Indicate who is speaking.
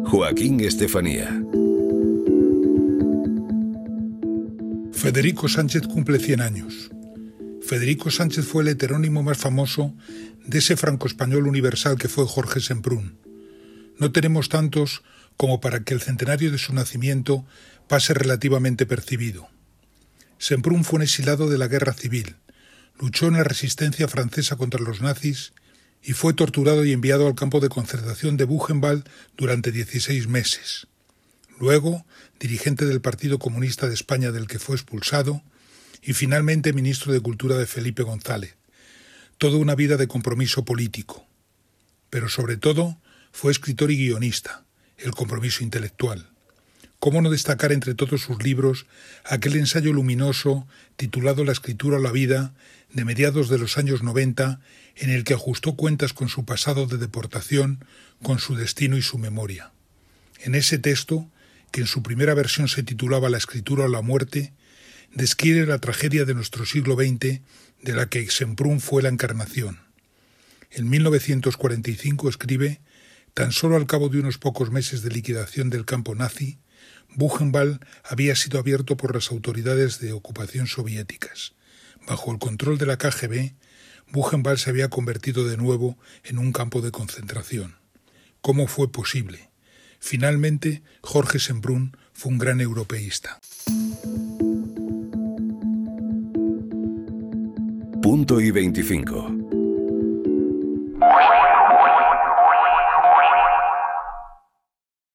Speaker 1: Joaquín Estefanía.
Speaker 2: Federico Sánchez cumple 100 años. Federico Sánchez fue el heterónimo más famoso de ese franco-español universal que fue Jorge Semprún. No tenemos tantos como para que el centenario de su nacimiento pase relativamente percibido. Semprún fue un exilado de la Guerra Civil, luchó en la resistencia francesa contra los nazis y fue torturado y enviado al campo de concentración de Buchenwald durante 16 meses. Luego, dirigente del Partido Comunista de España del que fue expulsado y finalmente ministro de Cultura de Felipe González. Toda una vida de compromiso político. Pero sobre todo, fue escritor y guionista, el compromiso intelectual. ¿Cómo no destacar entre todos sus libros aquel ensayo luminoso titulado La escritura o la vida, de mediados de los años 90, en el que ajustó cuentas con su pasado de deportación, con su destino y su memoria? En ese texto, que en su primera versión se titulaba La escritura o la muerte, describe la tragedia de nuestro siglo XX, de la que Semprún fue la encarnación. En 1945 escribe: tan solo al cabo de unos pocos meses de liquidación del campo nazi, Buchenwald había sido abierto por las autoridades de ocupación soviéticas. Bajo el control de la KGB, Buchenwald se había convertido de nuevo en un campo de concentración. ¿Cómo fue posible? Finalmente, Jorge Semprún fue un gran europeísta.
Speaker 1: Punto y 25.